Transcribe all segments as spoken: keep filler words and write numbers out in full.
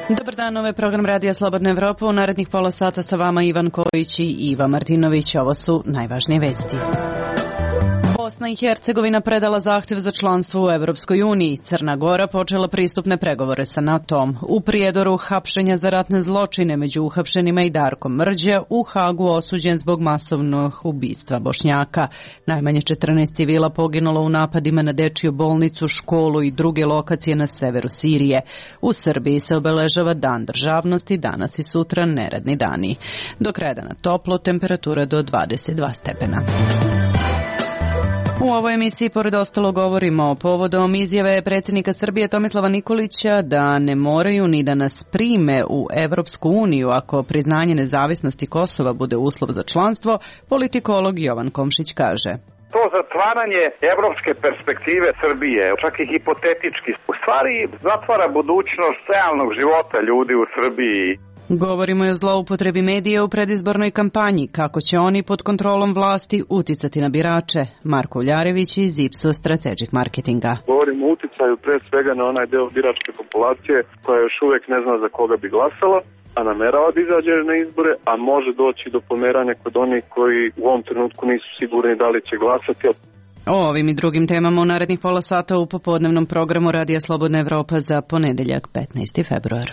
Dobar dan, ovo je program Radija Slobodna Evropa. U narednih pola sata sa vama Ivan Kojić i Iva Martinović. Ovo su najvažnije vesti. Bosna i Hercegovina predala zahtjev za članstvo u Evropskoj uniji. Crna Gora počela pristupne pregovore sa NATO-om. U Prijedoru hapšenja za ratne zločine, među uhapšenima i Darko Mrđa, u Hagu osuđen zbog masovnog ubistva Bošnjaka. Najmanje četrnaest civila poginulo u napadima na dečiju bolnicu, školu i druge lokacije na severu Sirije. U Srbiji se obeležava Dan državnosti, danas i sutra neradni dani. Do kraja dana toplo, temperatura do dvadeset dva stepena. U ovoj emisiji pored ostalo govorimo povodom izjave predsjednika Srbije Tomislava Nikolića da ne moraju ni da nas prime u Evropsku uniju ako priznanje nezavisnosti Kosova bude uslov za članstvo, politikolog Jovan Komšić kaže. To zatvaranje evropske perspektive Srbije, čak i hipotetički, u stvari zatvara budućnost realnog života ljudi u Srbiji. Govorimo i o zloupotrebi medija u predizbornoj kampanji, kako će oni pod kontrolom vlasti uticati na birače. Marko Uljarević iz Ipsos Strategic Marketinga. Govorimo o uticaju pre svega na onaj deo biračke populacije koja još uvijek ne zna za koga bi glasala, a namerava da izađe na izbore, a može doći do pomeranja kod onih koji u ovom trenutku nisu sigurni da li će glasati. O ovim i drugim temama u narednih pola sata u popodnevnom programu Radija Slobodna Evropa za ponedeljak petnaesti februar.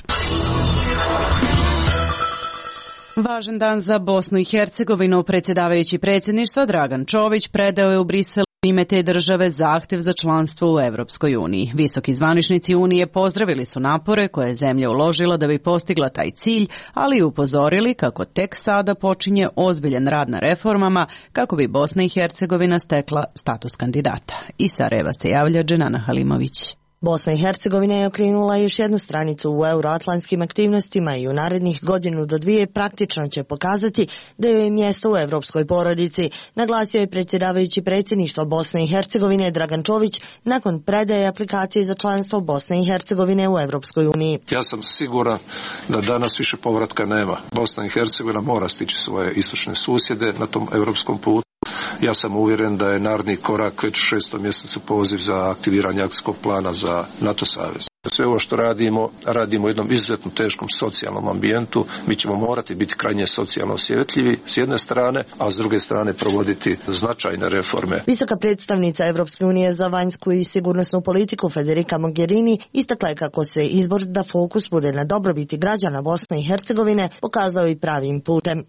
Važan dan za Bosnu i Hercegovinu. Predsjedavajući predsjedništva Dragan Čović predao je u Briselu ime te države zahtjev za članstvo u Evropskoj uniji. Visoki zvaničnici Unije pozdravili su napore koje je zemlja uložila da bi postigla taj cilj, ali i upozorili kako tek sada počinje ozbiljan rad na reformama kako bi Bosna i Hercegovina stekla status kandidata. Iz Sarajeva se javlja Dženana Halimović. Bosna i Hercegovina je okrenula još jednu stranicu u euroatlantskim aktivnostima i u narednih godinu do dvije praktično će pokazati da joj je mjesto u evropskoj porodici, naglasio je predsjedavajući predsjedništva Bosne i Hercegovine Dragan Čović nakon predaje aplikacije za članstvo Bosne i Hercegovine u Evropskoj uniji. Ja sam siguran da danas više povratka nema. Bosna i Hercegovina mora stići svoje istočne susjede na tom evropskom putu. Ja sam uvjeren da je naredni korak već u šestom mjesecu poziv za aktiviranje akcijskog plana za NATO savez. Sve ovo što radimo, radimo u jednom izuzetno teškom socijalnom ambijentu. Mi ćemo morati biti krajnje socijalno osjetljivi s jedne strane, a s druge strane provoditi značajne reforme. Visoka predstavnica Evropske unije za vanjsku i sigurnosnu politiku Federica Mogherini istakla je kako se izbor da fokus bude na dobrobiti građana Bosne i Hercegovine pokazao i pravim putem.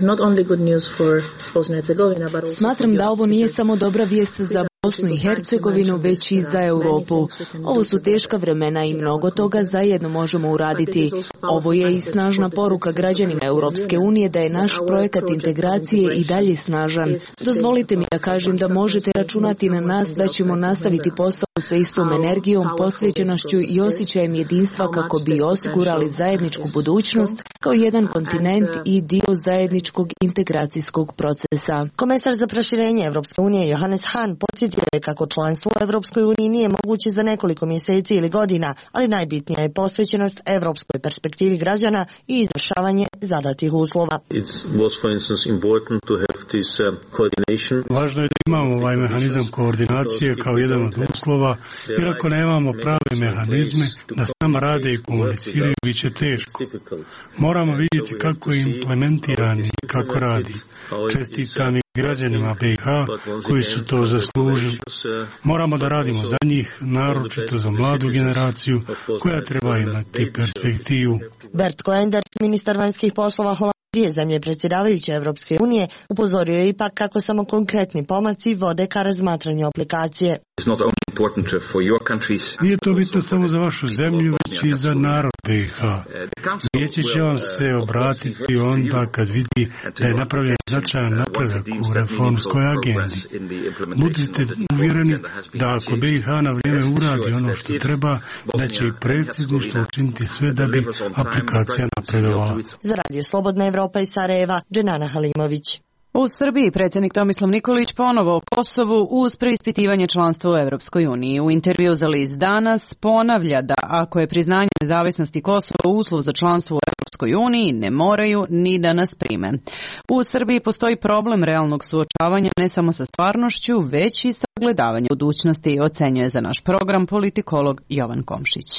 Smatram da ovo nije samo dobra vijest za Bosnu i Hercegovinu, već i za Europu. Ovo su teška vremena i mnogo toga zajedno možemo uraditi. Ovo je i snažna poruka građanima Europske unije da je naš projekat integracije i dalje snažan. Dozvolite mi da kažem da možete računati na nas da ćemo nastaviti posao sa istom energijom, posvećenošću i osjećajem jedinstva kako bi osigurali zajedničku budućnost kao jedan kontinent i dio zajedničkog integracijskog procesa. Komesar za proširenje Europske unije Johannes Hahn podsjetio je kako članstvo u Europskoj uniji nije moguće za nekoliko mjeseci ili godina, ali najbitnija je posvećenost europskoj perspektivi građana i izvršavanje zadatih uslova. Važno je da imamo ovaj mehanizam koordinacije kao jedan od uslova, jer ako nemamo prave mehanizme da s nama rade i komuniciraju, bit će teško. Moramo vidjeti kako je implementiran i kako radi. Čestitam i građanima B i H koji su to zaslužili. Moramo da radimo za njih, naročito za mladu generaciju koja treba imati perspektivu. Bert Koenders, ministar vanjskih poslova Holandije, zemlje predsjedavajuće Evropske unije, upozorio je ipak kako samo konkretni pomaci vode ka razmatranju aplikacije. Nije to bitno samo za vašu zemlju, već i za narod B i H. Vijeće će vam se obratiti onda kad vidi da je napravljen značajan napredak u reformskoj agendi. Budite uvjereni da ako B i H na vrijeme uradi ono što treba, da će i predsjedništvo učiniti sve da bi aplikacija napredovala. Za Radio Slobodna Evropa iz Sarajeva, Dženana Halimović. U Srbiji predsjednik Tomislav Nikolić ponovo o Kosovu uz preispitivanje članstva u Evropskoj uniji. U intervju za list Danas ponavlja da ako je priznanje nezavisnosti Kosova uslov za članstvo u Evropskoj uniji, ne moraju ni da nas prime. U Srbiji postoji problem realnog suočavanja ne samo sa stvarnošću, već i sa gledavanjem budućnosti, ocenjuje za naš program politikolog Jovan Komšić.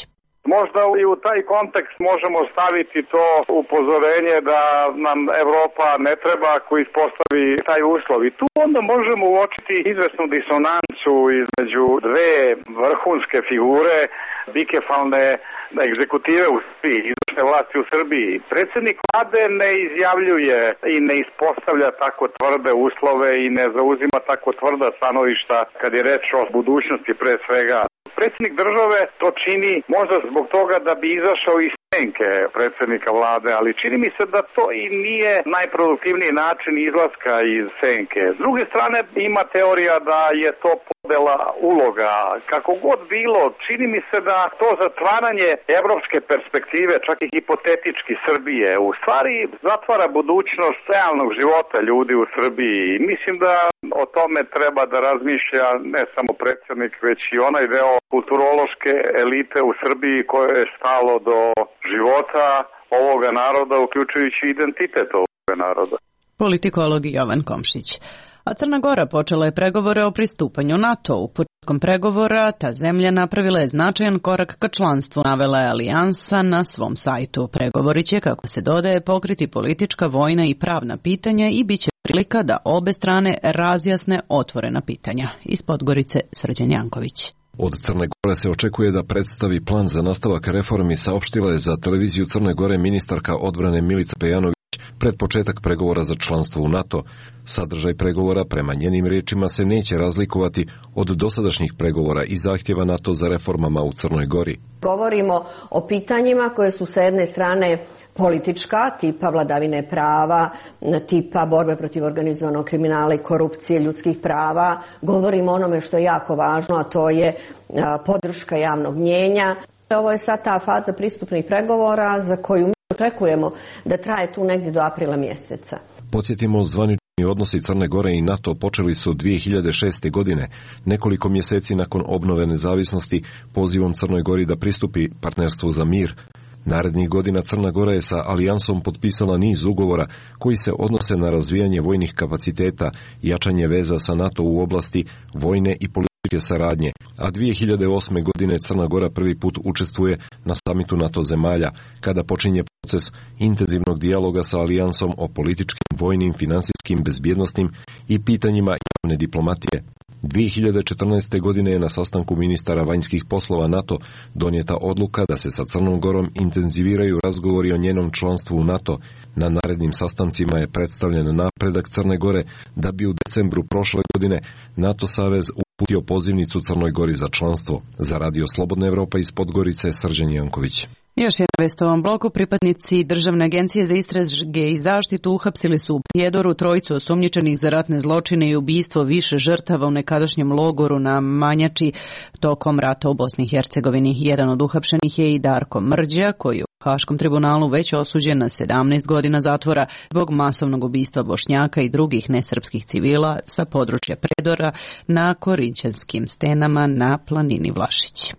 Možda i u taj kontekst možemo staviti to upozorenje da nam Evropa ne treba ako ispostavi taj uslov. I tu onda možemo uočiti izvesnu disonancu između dve vrhunske figure bikefalne egzekutive u Srbiji, izvršne vlasti u Srbiji. Predsjednik vlade ne izjavljuje i ne ispostavlja tako tvrde uslove i ne zauzima tako tvrda stanovišta kad je reč o budućnosti pre svega. Predsjednik države to čini možda zbog toga da bi izašao iz senke predsjednika vlade, ali čini mi se da to i nije najproduktivniji način izlaska iz senke. S druge strane ima teorija da je to podela uloga. Kako god bilo, čini mi se da to zatvaranje evropske perspektive, čak i hipotetički Srbije, u stvari zatvara budućnost realnog života ljudi u Srbiji. Mislim da o tome treba da razmišlja ne samo predsjednik, već i onaj deo kulturološke elite u Srbiji koje je stalo do života ovoga naroda, uključujući identitet ovoga naroda. Politikolog Jovan Komšić. A Crna Gora počela je pregovore o pristupanju NATO-u. Početkom pregovora ta zemlja napravila je značajan korak ka članstvu, navela je Alijansa na svom sajtu. Pregovori će, kako se dodaje, pokriti politička, vojna i pravna pitanja i bit će prilika da obe strane razjasne otvorena pitanja. Iz Podgorice, Srđan Janković. Od Crne Gore se očekuje da predstavi plan za nastavak reformi, saopštila je za televiziju Crne Gore ministarka odbrane Milica Pejanović pred početak pregovora za članstvo u NATO. Sadržaj pregovora, prema njenim riječima, se neće razlikovati od dosadašnjih pregovora i zahtjeva NATO za reformama u Crnoj Gori. Govorimo o pitanjima koje su sa jedne strane politička, tipa vladavine prava, tipa borbe protiv organizovanog kriminala i korupcije, ljudskih prava. Govorimo o onome što je jako važno, a to je podrška javnog mnjenja. Ovo je sad ta faza pristupnih pregovora za koju mi očekujemo da traje tu negdje do aprila mjeseca. Podsjetimo, zvanični odnosi Crne Gore i NATO počeli su dvije hiljade šeste. godine, nekoliko mjeseci nakon obnove nezavisnosti, pozivom Crnoj Gori da pristupi partnerstvu za mir. Narednih godina Crna Gora je sa Alijansom potpisala niz ugovora koji se odnose na razvijanje vojnih kapaciteta, jačanje veza sa NATO u oblasti vojne i političke saradnje, a dvije hiljade osme. godine Crna Gora prvi put učestvuje na samitu NATO zemalja, kada počinje proces intenzivnog dijaloga sa Alijansom o političkim, vojnim, finansijskim, bezbjednosnim i pitanjima javne diplomatije. dvije hiljade četrnaeste. godine je na sastanku ministara vanjskih poslova NATO donijeta odluka da se sa Crnom Gorom intenziviraju razgovori o njenom članstvu u NATO. Na narednim sastancima je predstavljen napredak Crne Gore da bi u decembru prošle godine NATO savez uputio pozivnicu Crnoj Gori za članstvo. Za Radio Slobodna Evropa iz Podgorice, Srđan Janković. Još jedna vest u ovom bloku. Pripadnici Državne agencije za istrage i zaštitu uhapsili su u Prijedoru trojicu osumnjičenih za ratne zločine i ubistvo više žrtava u nekadašnjem logoru na Manjači tokom rata u Bosni i Hercegovini. Jedan od uhapšenih je i Darko Mrđa, koji je u Haškom tribunalu već osuđen na sedamnaest godina zatvora zbog masovnog ubistva Bošnjaka i drugih nesrpskih civila sa područja Prijedora na Korinćanskim stenama na planini Vlašić.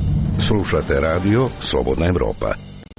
Slušate radio Slobodna Evropa.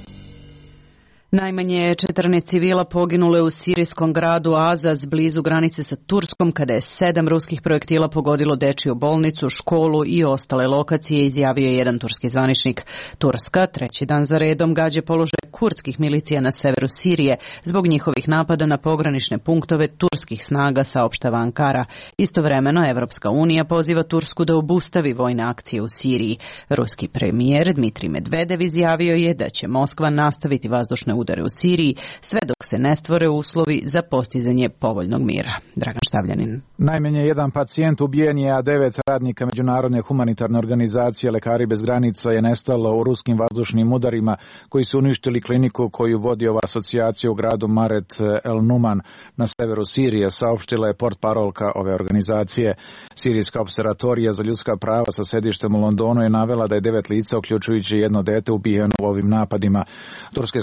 Najmanje četrnaest civila poginule u sirijskom gradu Azaz blizu granice sa Turskom kada je sedam ruskih projektila pogodilo dečiju bolnicu, školu i ostale lokacije, izjavio je jedan turski zvaničnik. Turska treći dan za redom gađa položaj kurdskih milicija na severu Sirije zbog njihovih napada na pogranične punktove turskih snaga, saopštava Ankara. Istovremeno Evropska unija poziva Tursku da obustavi vojne akcije u Siriji. Ruski premijer Dmitrij Medvedev izjavio je da će Moskva nastaviti vazdušne udare u Siriji sve dok se ne stvore uslovi za postizanje povoljnog mira. Dragan Štavljanin. Najmanje jedan pacijent ubijen je, a devet radnika Međunarodne humanitarne organizacije Lekari bez granica je nestalo u ruskim vazdušnim udarima koji su uništili kliniku koju vodi ova asocijacija u gradu Maret El Numan na severu Sirije, saopštila je portparolka ove organizacije. Sirijska observatorija za ljudska prava sa sedištem u Londonu je navela da je devet lica, uključujući jedno dete, ubijeno u ovim napadima. Turske snage bezbednosti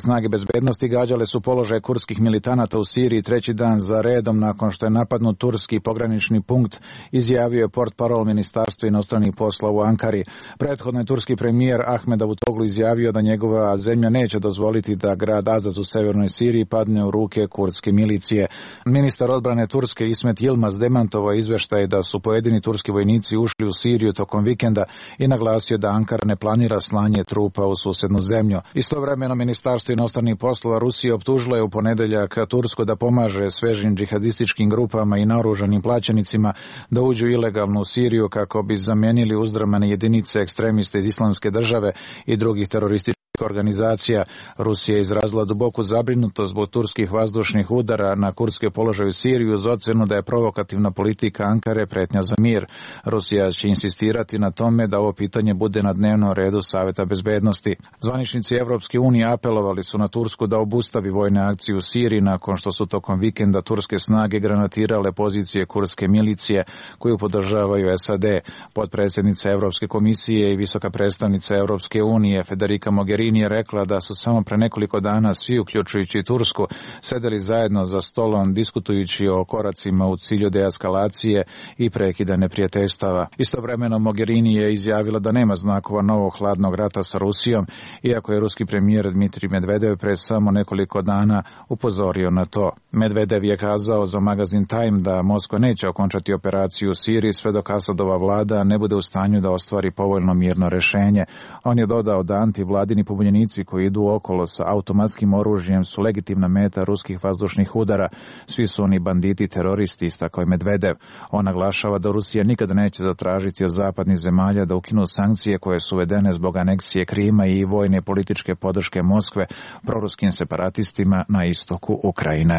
bezbednosti gađale su položaje kurdskih militanata u Siriji treći dan za redom nakon što je napadnut turski pogranični punkt, izjavio je portparol Ministarstva inostranih poslova u Ankari. Prethodno je turski premijer Ahmed Davutoglu izjavio da njegova zemlja neće dozvoliti da grad Azaz u severnoj Siriji padne u ruke kurdske milicije. Ministar odbrane Turske Ismet Yilmaz demantovao izveštaj da su pojedini turski vojnici ušli u Siriju tokom vikenda i naglasio da Ankara ne planira slanje trupa u susednu zemlju. Istovremeno Ministarstvo inostranih poslova Rusije optužilo je u ponedeljak Tursku da pomaže svežim džihadističkim grupama i naoružanim plaćenicima da uđu ilegalno u Siriju kako bi zamenili uzdrmane jedinice ekstremiste iz Islamske države i drugih terorističkih organizacija. Rusija je izrazila duboku zabrinutost zbog turskih vazdušnih udara na kurdske položaje u Siriju uz ocenu da je provokativna politika Ankare pretnja za mir. Rusija će insistirati na tome da ovo pitanje bude na dnevnom redu Saveta bezbednosti. Zvaničnici Evropske unije apelovali su na Tursku da obustavi vojne akcije u Siriji nakon što su tokom vikenda turske snage granatirale pozicije kurdske milicije koju podržavaju S A D. Potpredsjednica Evropske komisije i visoka predstavnica Evropske unije Federica Mogherini je rekla da su samo pre nekoliko dana svi, uključujući Tursku, sedeli zajedno za stolom diskutujući o koracima u cilju deeskalacije i prekida neprijateljstava. Istovremeno Mogherini je izjavila da nema znakova novog hladnog rata sa Rusijom, iako je ruski premijer Dmitrij Medvedev pre samo nekoliko dana upozorio na to. Medvedev je kazao za magazin Time da Moskva neće okončati operaciju u Siriji sve dok Asadova vlada ne bude u stanju da ostvari povoljno mirno rešenje. On je dodao da antivladini pobunjenici koji idu okolo sa automatskim oružjem su legitimna meta ruskih vazdušnih udara. Svi su oni banditi, teroristi, istakao je Medvedev. On naglašava da Rusija nikada neće zatražiti od zapadnih zemalja da ukinu sankcije koje su uvedene zbog aneksije Krima i vojne političke podrške Moskve proruskim separatistima na istoku Ukrajine.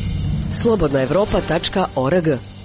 slobodna evropa tačka org.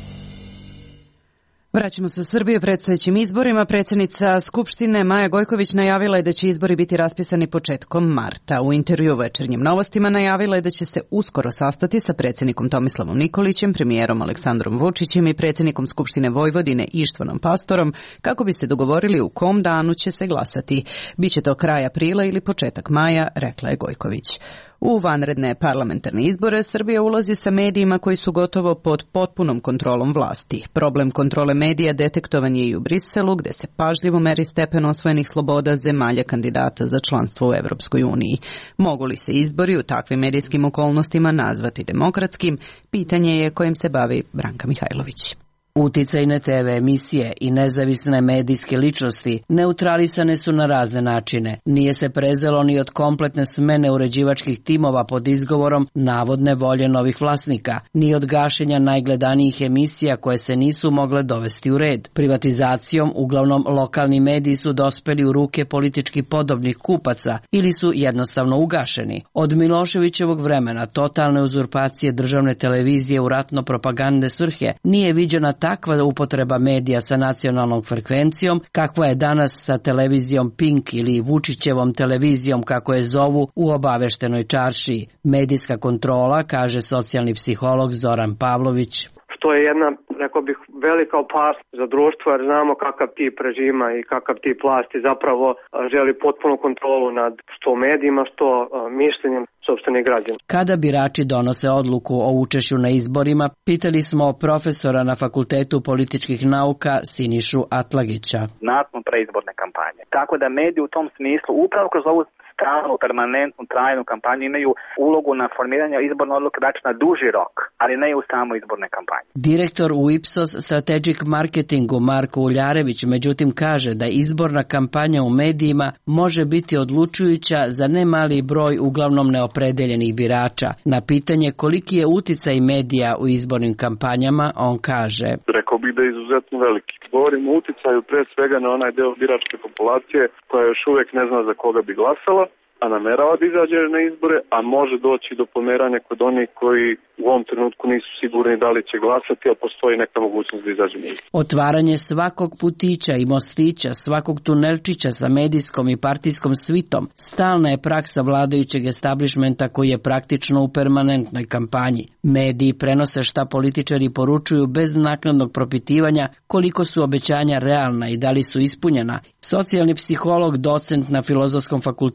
Vraćamo se u Srbiju. Predstojećim izborima predsjednica Skupštine Maja Gojković najavila je da će izbori biti raspisani početkom marta. U intervju u Večernjim novostima najavila je da će se uskoro sastati sa predsjednikom Tomislavom Nikolićem, premijerom Aleksandrom Vučićem i predsjednikom Skupštine Vojvodine Ištvanom Pastorom kako bi se dogovorili u kom danu će se glasati. Biće to kraj aprila ili početak maja, rekla je Gojković. U vanredne parlamentarne izbore Srbija ulazi sa medijima koji su gotovo pod potpunom kontrolom vlasti. Problem kontrole medija detektovan je i u Briselu, gde se pažljivo meri stepen osvojenih sloboda zemalja kandidata za članstvo u Evropskoj uniji. Mogu li se izbori u takvim medijskim okolnostima nazvati demokratskim? Pitanje je kojim se bavi Branka Mihajlović. Uticajne te ve emisije i nezavisne medijske ličnosti neutralisane su na razne načine. Nije se prezelo ni od kompletne smene uređivačkih timova pod izgovorom navodne volje novih vlasnika, ni od gašenja najgledanijih emisija koje se nisu mogle dovesti u red. Privatizacijom uglavnom lokalni mediji su dospeli u ruke politički podobnih kupaca ili su jednostavno ugašeni. Od Miloševićevog vremena totalne uzurpacije državne televizije u ratno-propagandne svrhe nije viđena takva upotreba medija sa nacionalnom frekvencijom, kakva je danas sa televizijom Pink ili Vučićevom televizijom, kako je zovu, u obaveštenoj čaršiji. Medijska kontrola, kaže socijalni psiholog Zoran Pavlović. To je jedna, rekao bih, velika opasnost za društvo, jer znamo kakav tip režima i kakav tip vlasti zapravo želi potpunu kontrolu nad što medijima, što mišljenjem sopstvenih građana. Kada birači donose odluku o učešću na izborima, pitali smo profesora na Fakultetu političkih nauka Sinišu Atlagića. Nakon preizborne kampanje. Tako da mediji u tom smislu, upravo kroz ovu stalnu, permanentnu, trajnu kampanju imaju ulogu na formiranje izborne odluke znači na duži rok, ali ne i u samoj izbornoj kampanji. Direktor u Ipsos Strategic Marketingu Marko Uljarević međutim kaže da izborna kampanja u medijima može biti odlučujuća za ne mali broj uglavnom neopredeljenih birača. Na pitanje koliki je uticaj medija u izbornim kampanjama, on kaže: Rekao bih da je izuzetno veliki. Govorimo o uticaju pre svega na onaj deo biračke populacije koja još uvijek ne zna za koga bi glasala, a namerava da izađe na izbore, a može doći do pomeranja kod onih koji u ovom trenutku nisu sigurni da li će glasati, a postoji neka mogućnost da izađe na izbore. Otvaranje svakog putića i mostića, svakog tunelčića sa medijskom i partijskom svitom stalna je praksa vladajućeg establishmenta koji je praktično u permanentnoj kampanji. Mediji prenose šta političari poručuju bez naknadnog propitivanja koliko su obećanja realna i da li su ispunjena. Socijalni psiholog, docent na Filozofskom fakultetu u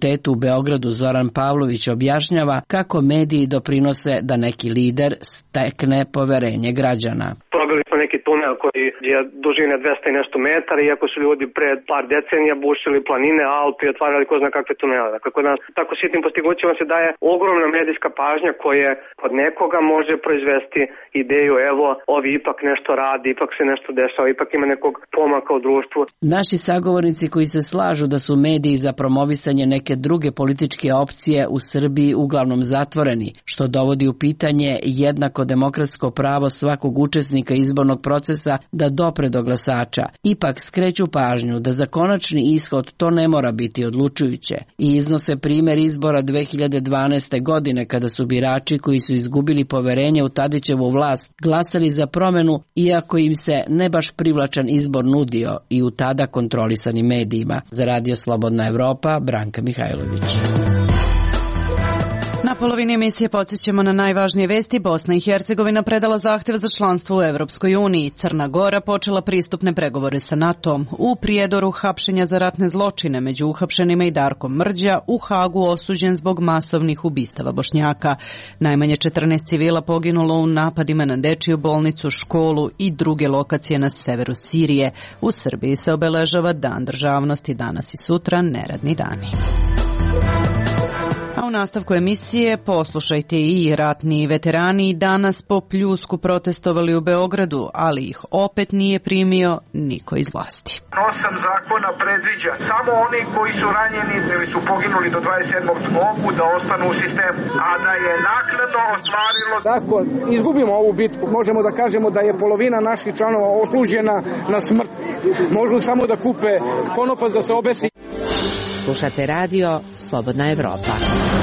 Beogradu Zoran Pavlović objašnjava kako mediji doprinose da neki lider stekne poverenje građana. Probili smo neki tunel koji je dužine dvesta i nešto metara, iako su ljudi pre par decenija bušili planine, Alpi, otvarali ko zna kakve tunele. Dakle, kod nas tako sitnim postignućima se daje ogromna medijska pažnja koja kod nekoga može proizvesti ideju, evo, ovi ipak nešto radi, ipak se nešto dešava, ipak ima nekog pomaka u društvu. Naši sagovornici koji se slažu da su mediji za promovisanje neke druge političke opcije u Srbiji uglavnom zatvoreni, što dovodi u pitanje jednako demokratsko pravo svakog učesnika izbornog procesa da dopre do glasača, ipak skreću pažnju da za konačni ishod to ne mora biti odlučujuće i iznose primjer izbora dve hiljade dvanaeste. godine kada su birači koji su izgubili poverenje u Tadićevu vlast glasali za promjenu iako im se ne baš privlačan izbor nudio i u tada kontrolisanim medijima. Za Radio Slobodna Evropa, Branka Mihajlović. Na polovini emisije podsjećamo na najvažnije vesti. Bosna i Hercegovina predala zahtjev za članstvo u Evropskoj uniji. Crna Gora počela pristupne pregovore sa NATO-om. U Prijedoru hapšenja za ratne zločine među uhapšenima i Darko Mrđa, u Hagu osuđen zbog masovnih ubistava Bošnjaka. Najmanje četrnaest civila poginulo u napadima na dečiju bolnicu, školu i druge lokacije na severu Sirije. U Srbiji se obeležava Dan državnosti, danas i sutra neradni dani. A u nastavku emisije poslušajte i ratni veterani danas po pljusku protestovali u Beogradu, ali ih opet nije primio niko iz vlasti. Osam zakona predviđa samo oni koji su ranjeni ili su poginuli do dvadeset sedmog mogu da ostanu u sistemu, a da je naknadno ostvarilo... Ako izgubimo ovu bitku, možemo da kažemo da je polovina naših članova osuđena na smrt. Možemo samo da kupe konopac da se obesi. Slušate radio Slobodna Evropa.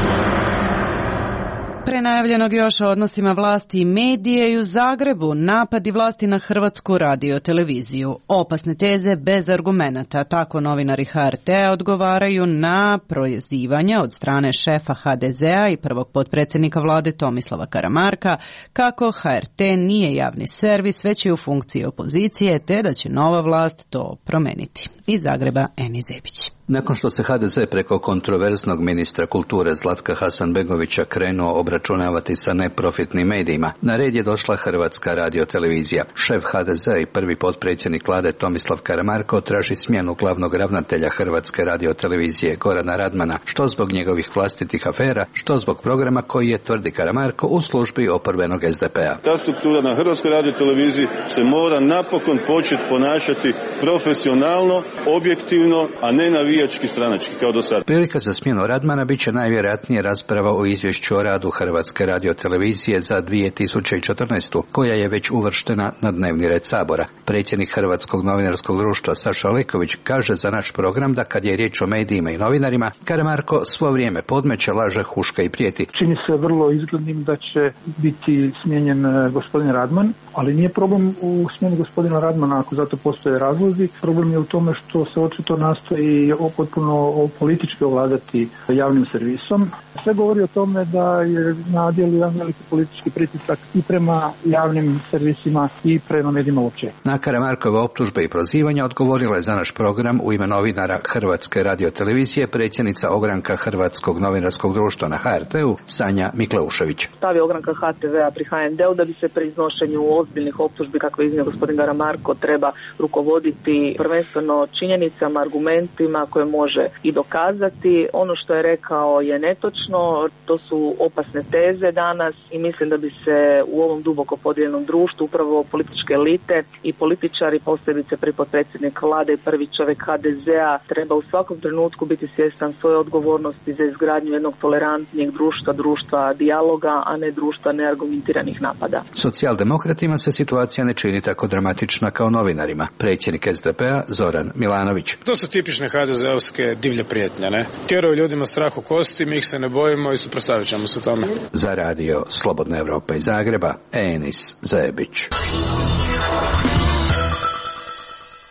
Pre najavljenog još o odnosima vlasti i medije i u Zagrebu napadi vlasti na Hrvatsku radioteleviziju. Opasne teze bez argumenata, tako novinari H R T-a odgovaraju na prozivanja od strane šefa H D Z-a i prvog potpredsjednika vlade Tomislava Karamarka kako H R T nije javni servis, već je u funkciji opozicije, te da će nova vlast to promeniti. Iz Zagreba Eni Zebić. Nakon što se H D Z preko kontroverznog ministra kulture Zlatka Hasanbegovića krenuo obračunavati sa neprofitnim medijima, na red je došla Hrvatska radiotelevizija. Šef H D Z i prvi potpredsjednik vlade Tomislav Karamarko traži smjenu glavnog ravnatelja Hrvatske radiotelevizije Gorana Radmana, što zbog njegovih vlastitih afera, što zbog programa koji je, tvrdi Karamarko, u službi oporbenog S D P-a. Ta struktura na Hrvatskoj radioteleviziji se mora napokon početi ponašati profesionalno, objektivno, a ne navijački stranački kao do sada. Prilika za smjenu Radmana bit će najvjerojatnije rasprava o izvješću o radu Hrvatske radiotelevizije za dvije tisuće četrnaestu. koja je već uvrštena na dnevni red Sabora. Predsjednik Hrvatskog novinarskog društva Saša Leković kaže za naš program da kad je riječ o medijima i novinarima, Karamarko svo vrijeme podmeće, laže, huška i prijeti. Čini se vrlo izglednim da će biti smijenjen gospodin Radman, ali nije problem u smjeni gospodina Radmana ako zato postoje razlozi. Problem je u tome što se očito nastoji potpuno politički ovladati javnim servisom. Sve govori o tome da je na djelu jedan veliki politički pritisak i prema javnim servisima i prema medijima uopće. Na Karamarkove optužbe i prozivanja odgovorila je za naš program u ime novinara Hrvatske radiotelevizije predsjednica ogranka Hrvatskog novinarskog društva na H R T-u Sanja Mikleušević. Stav je ogranka H T V-a pri H N D-u da bi se pri iznošenju ozbiljnih optužbi kako je iznio gospodin Karamarko treba rukovoditi prvenstveno činjenicama, argumentima koje može i dokazati. Ono što je rekao je netočno, to su opasne teze danas i mislim da bi se u ovom duboko podijeljenom društvu upravo političke elite i političari, posebice pri potpredsjednik vlade i prvi čovjek H D Z-a, treba u svakom trenutku biti svjestan svoje odgovornosti za izgradnju jednog tolerantnijeg društva, društva dijaloga, a ne društva neargumentiranih napada. Socijaldemokratima se situacija ne čini tako dramatična kao novinarima. Predsjednik S D P-a Zoran Milanović. To su tipične H D Z-ovske divlje prijetnje, ne? Tjeraju ljudima strah u kosti, mi ih se ne bojimo i suprotstavit ćemo se tome. Za radio Slobodna Evropa iz Zagreba, Enis Zebić.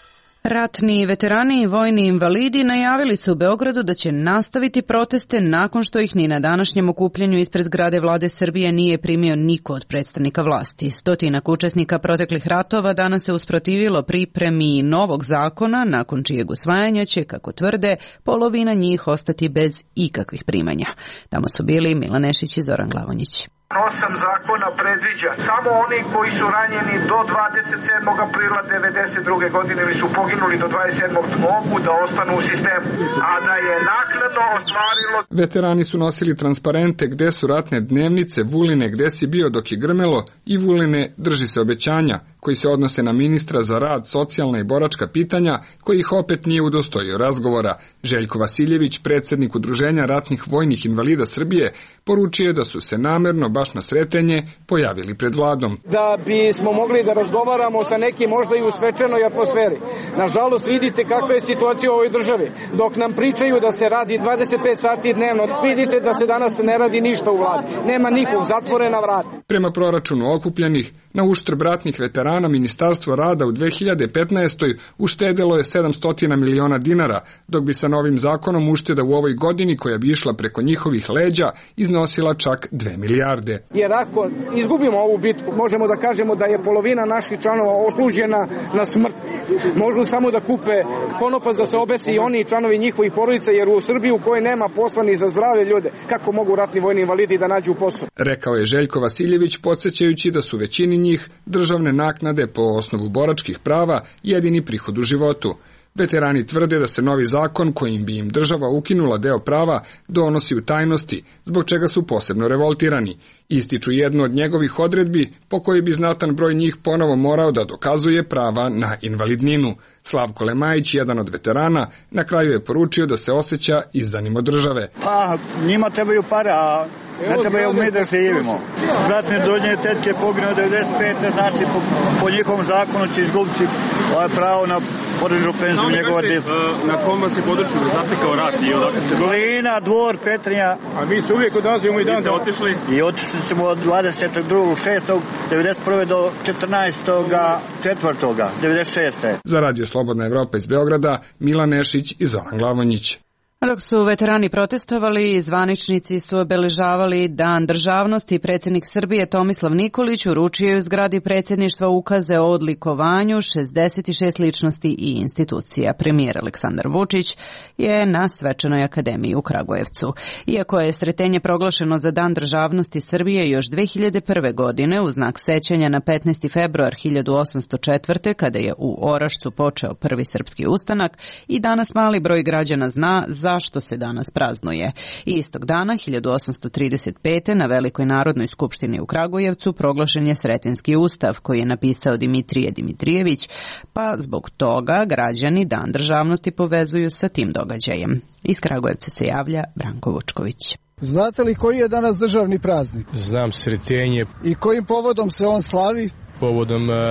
Ratni veterani i vojni invalidi najavili su u Beogradu da će nastaviti proteste nakon što ih ni na današnjem okupljanju ispred zgrade vlade Srbije nije primio niko od predstavnika vlasti. Stotinak učesnika proteklih ratova danas se usprotivilo pripremi novog zakona, nakon čijeg usvajanja će, kako tvrde, polovina njih ostati bez ikakvih primanja. Tamo su bili Milan Nešić i Zoran Glavonjić. Osam zakona predviđa samo oni koji su ranjeni do dvadeset sedmog aprila devedeset druge godine ili su poginuli do dvadeset sedmog mogu da ostanu u sistemu, a da je naknadno ostvarilo. Veterani su nosili transparente gde su ratne dnevnice, Vuline gde si bio dok je grmelo i Vuline drži se obećanja, koji se odnose na ministra za rad, socijalna i boračka pitanja, koji ih opet nije udostojio razgovora. Željko Vasiljević, predsjednik Udruženja ratnih vojnih invalida Srbije, poručio je da su se namerno baš na sretenje pojavili pred vladom. Da bismo mogli da razgovaramo sa nekim možda i u svečanoj atmosferi. Nažalost, vidite kakva je situacija u ovoj državi. Dok nam pričaju da se radi dvadeset pet sati dnevno, vidite da se danas ne radi ništa u vladi. Nema nikog, zatvorena vrata. Prema proračunu okupljenih, na uštrb ratnih veterana, Ministarstvo rada u dve hiljade petnaestoj uštedelo je sedamsto miliona dinara, dok bi sa novim zakonom ušteda u ovoj godini, koja bi išla preko njihovih leđa, iznosila čak dve milijarde. Jer ako izgubimo ovu bitku, možemo da kažemo da je polovina naših članova oslužena na smrt. Možu samo da kupe konopac da se obesi i oni članovi njihovih porodica, jer u Srbiji u kojoj nema posla ni za zdrave ljude, kako mogu ratni vojni invalidi da nađu posao? Rekao je Željko Vasiljević, podsjećajući da su većini njih državne naknade po osnovu boračkih prava jedini prihod u životu. Veterani tvrde da se novi zakon, kojim bi im država ukinula deo prava, donosi u tajnosti, zbog čega su posebno revoltirani. Ističu jednu od njegovih odredbi, po kojoj bi znatan broj njih ponovo morao da dokazuje prava na invalidninu. Slavko Lemajić, jedan od veterana, na kraju je poručio da se osjeća izdanim od države. Pa, njima trebaju pare, a ne trebaju mi da se živimo. Vratne donje tetke poginuo devedeset pete znači po, po njihovom zakonu će izgubiti ovaj pravo na porodičnu penziju njegova djeca. Na kom vas je području zatekao rat i odakle ste... Glina, Dvor, Petrinja. A vi se uvijek odlazimo i dan da otišli? I otišli smo od dvadeset drugog šestog devedeset prve do četrnaestog četvrtog devedeset šeste Za Radio Slobodna Evropa iz Beograda, Milan Nešić i Zoran Glavonjić. Dok su veterani protestovali, zvaničnici su obeležavali Dan državnosti. Predsjednik Srbije Tomislav Nikolić uručio je u zgradi predsjedništva ukaze o odlikovanju šezdeset šest ličnosti i institucija. Premijer Aleksandar Vučić je na Svečanoj akademiji u Kragujevcu. Iako je sretenje proglašeno za Dan državnosti Srbije još dve hiljade prve. godine u znak sećanja na petnaesti februar hiljadu osamsto četvrte. kada je u Orašcu počeo prvi srpski ustanak, i danas mali broj građana zna zašto se danas praznuje. I istog dana, hiljadu osamsto trideset pete. na Velikoj narodnoj skupštini u Kragujevcu proglašen je Sretenjski ustav, koji je napisao Dimitrije Dimitrijević, pa zbog toga građani Dan državnosti povezuju sa tim događajem. Iz Kragujevca se javlja Branko Vučković. Znate li koji je danas državni praznik? Znam, Sretenje. I kojim povodom se on slavi? Povodom uh,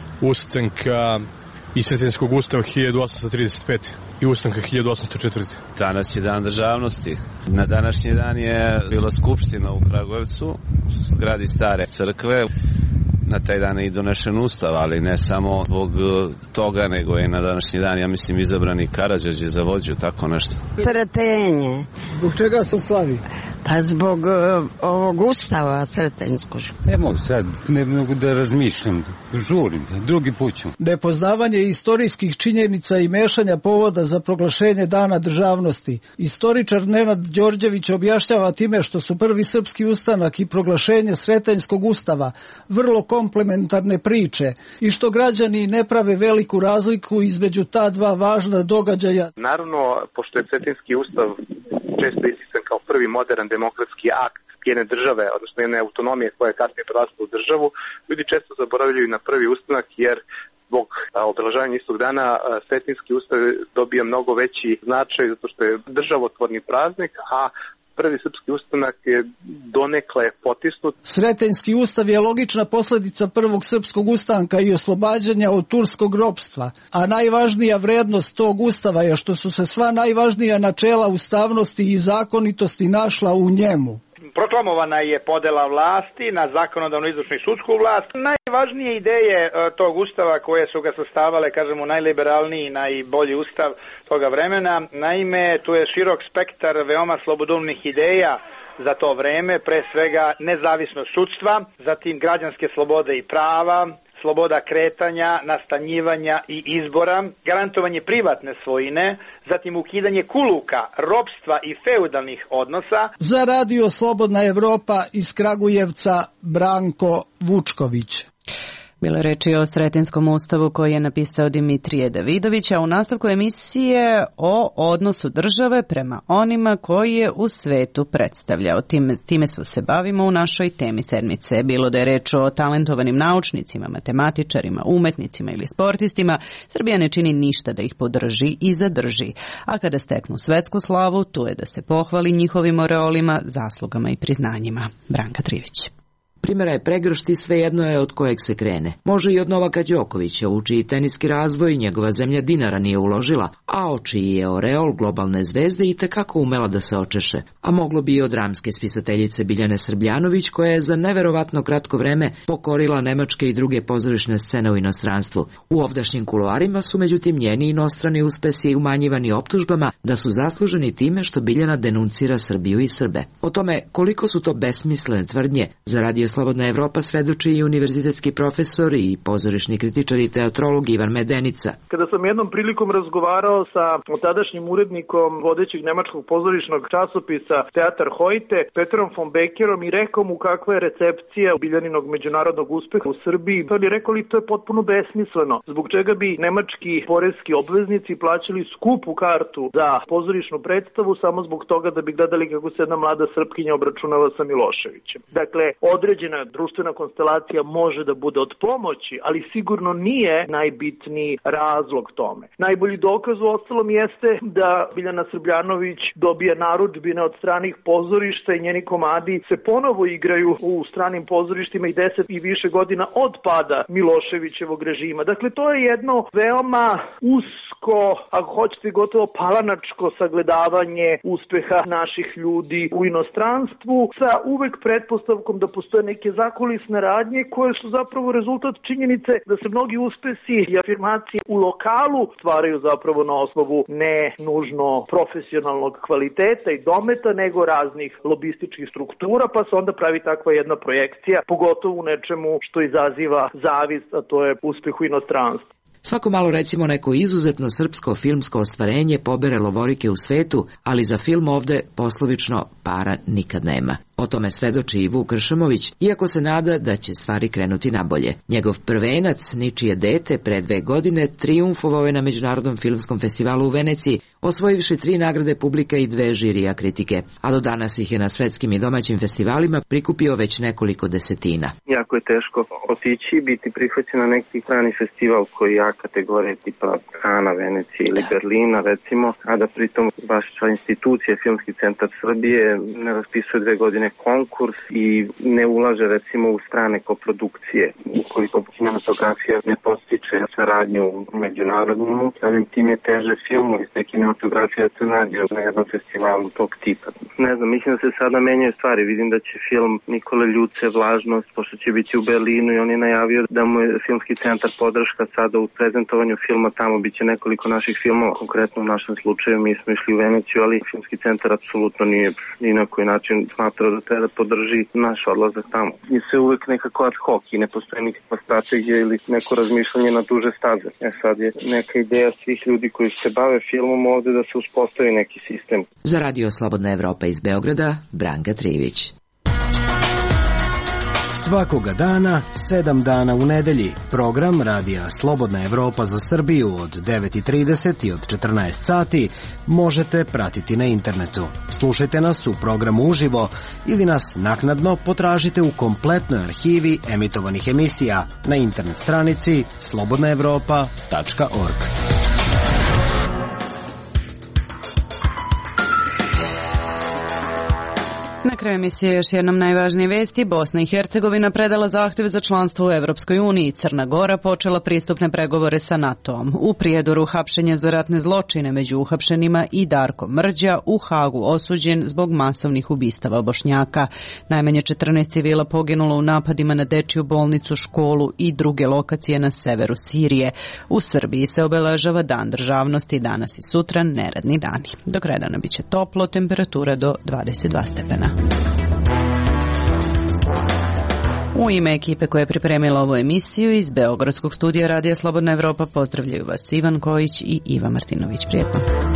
ustanka i Sretenjskog ustava hiljadu osamsto trideset pete. i ustanka hiljadu osamsto četvrte. Danas je Dan državnosti. Na današnji dan je bila skupština u Kragujevcu, u zgradi Stare crkve. Na taj dan je i donešen ustav, ali ne samo zbog toga, nego je na današnji dan, ja mislim, izabrani Karađorđe za vođu, tako nešto. Sretenje. Zbog čega se slavi? Pa zbog uh, ovog ustava sretenjskog. Ne mogu sad, ne mogu da razmišljam, žurim, drugi put ću. Nepoznavanje istorijskih činjenica i mešanja povoda za proglašenje Dana državnosti. Istoričar Nenad Đorđević objašnjava time što su prvi srpski ustanak i proglašenje Sretenjskog ustava vrlo komplementarne priče i što građani ne prave veliku razliku između ta dva važna događaja. Naravno, pošto je Sretenjski ustav često istican kao prvi modern demokratski akt jedne države, odnosno jedne autonomije koja je kasnije prerasla u državu, ljudi često zaboravljaju na prvi ustanak jer zbog obeležavanja istog dana Sretenjski ustav dobija mnogo veći značaj zato što je državotvorni praznik, a prvi srpski ustanak je donekle potisnut. Sretenjski ustav je logična posljedica prvog srpskog ustanka i oslobađanja od turskog ropstva, a najvažnija vrednost tog ustava je što su se sva najvažnija načela ustavnosti i zakonitosti našla u njemu. Proklamovana je podela vlasti na zakonodavnu, izvršnu i sudsku vlast. Važnije ideje tog ustava koje su ga sastavale, kažemo, najliberalniji, najbolji ustav toga vremena. Naime, tu je širok spektar veoma slobodomnih ideja za to vreme, pre svega nezavisnost sudstva, zatim građanske slobode i prava, sloboda kretanja, nastanjivanja i izbora, garantovanje privatne svojine, zatim ukidanje kuluka, ropstva i feudalnih odnosa. Za Radio Slobodna Evropa iz Kragujevca Branko Vučković. Bilo je reči o Sretinskom ustavu koji je napisao Dimitrije Davidović, a u nastavku emisije o odnosu države prema onima koji je u svetu predstavljao. Time, time smo se bavimo u našoj temi sedmice. Bilo da je reč o talentovanim naučnicima, matematičarima, umetnicima ili sportistima, Srbija ne čini ništa da ih podrži i zadrži. A kada steknu svetsku slavu, tu je da se pohvali njihovim oreolima, zaslugama i priznanjima. Branka Trivić. Primjera je pregršt i svejedno je od kojeg se krene. Može i od Novaka Đokovića, u čiji teniski razvoj njegova zemlja dinara nije uložila, a o čiji je oreol globalne zvezde i tekako umela da se očeše. A moglo bi i od dramske spisateljice Biljane Srbljanović, koja je za neverovatno kratko vreme pokorila nemačke i druge pozorišne scene u inostranstvu. U ovdašnjim kuloarima su međutim njeni inostrani uspesi umanjivani optužbama da su zasluženi time što Biljana denuncira Srbiju i Srbe. O tome koliko su to besmislene tvrdnje za Radio Slobodna Evropa svedoči i univerzitetski profesor i pozorišni kritičar i teatrolog Ivan Medenica. Kada sam jednom prilikom razgovarao sa tadašnjim urednikom vodećeg nemačkog pozorišnog časopisa Teatar Heute, Petrom von Beckerom, i rekao mu kakva je recepcija Biljaninog međunarodnog uspeha u Srbiji, to je rekao li to je potpuno besmisleno. Zbog čega bi nemački poreski obveznici plaćali skupu kartu za pozorišnu predstavu samo zbog toga da bi gledali kako se jedna mlada Srpkinja obračunava sa Miloševićem. Dakle, određena društvena konstelacija može da bude od pomoći, ali sigurno nije najbitniji razlog tome. Najbolji dokaz u ostalom jeste da Biljana Srbljanović dobije narudžbine od stranih pozorišta i njeni komadi se ponovo igraju u stranim pozorištima i deset i više godina od pada Miloševićevog režima. Dakle, to je jedno veoma usko, ako hoćete gotovo palanačko sagledavanje uspeha naših ljudi u inostranstvu sa uvek pretpostavkom da postoje neke zakulisne radnje koje su zapravo rezultat činjenice da se mnogi uspesi i afirmacije u lokalu stvaraju zapravo na osnovu ne nužno profesionalnog kvaliteta i dometa, nego raznih lobističkih struktura, pa se onda pravi takva jedna projekcija, pogotovo u nečemu što izaziva zavist, a to je uspeh u inostranstvu. Svako malo recimo neko izuzetno srpsko filmsko ostvarenje pobere lovorike u svetu, ali za film ovde poslovično para nikad nema. O tome svedoči i Vuk Kršamović, iako se nada da će stvari krenuti nabolje. Njegov prvenac, Ničije dete, pre dve godine trijumfovao je na Međunarodnom filmskom festivalu u Veneciji, osvojivši tri nagrade publika i dve žirija kritike, a do danas ih je na svetskim i domaćim festivalima prikupio već nekoliko desetina. Jako je teško otići i biti prihvaćen na neki strani festival koji je kategorije tipa Kana, Venecije ili Berlina, recimo, a da pritom vaša institucija, Filmski centar Srbije, ne raspisuje dve godine konkurs i ne ulaže recimo u strane koprodukcije. Ukoliko kinematografija ne postiče saradnju međunarodnu, samim tim je teže filmu iz te kinematografije da se nađe na jednom festivalu tog tipa. Ne znam, mislim da se sada menjaju stvari. Vidim da će film Nikole Ljuce Vlažnost, pošto će biti u Berlinu i on je najavio da mu je Filmski centar podrška sada u prezentovanju filma, tamo biće nekoliko naših filmova, konkretno u našem slučaju mi smo išli u Veneciju, ali Filmski centar apsolutno nije ni na koji način smatrao da treba da podrži naš odlazak tamo. I sve uvek nekako ad hoc i ne postoji nikakva strategija ili neko razmišljanje na duže staze. E sad je neka ideja svih ljudi koji se bave filmom ovde da se uspostavi neki sistem. Za Radio Slobodna Evropa iz Beograda, Branka Trivić. Svakoga dana, sedam dana u nedelji, program Radija Slobodna Evropa za Srbiju od devet i trideset i od četrnaest sati možete pratiti na internetu. Slušajte nas u programu uživo ili nas naknadno potražite u kompletnoj arhivi emitovanih emisija na internet stranici slobodna evropa tačka org. Na kraju emisije još jednom najvažnije vesti. Bosna i Hercegovina predala zahtjev za članstvo u Evropskoj uniji. Crna Gora počela pristupne pregovore sa NATO-om. U Prijedoru hapšenje za ratne zločine među uhapšenima i Darko Mrđa u Hagu osuđen zbog masovnih ubistava Bošnjaka. Najmanje četrnaest civila poginulo u napadima na dečju bolnicu, školu i druge lokacije na severu Sirije. U Srbiji se obeležava Dan državnosti, danas i sutra neradni dani. Do kraja dana bit će toplo, temperatura do dvadeset dva stepena. U ime ekipe koja je pripremila ovu emisiju iz Beogradskog studija Radija Slobodna Evropa pozdravljaju vas Ivan Kojić i Iva Martinović. Prijetno.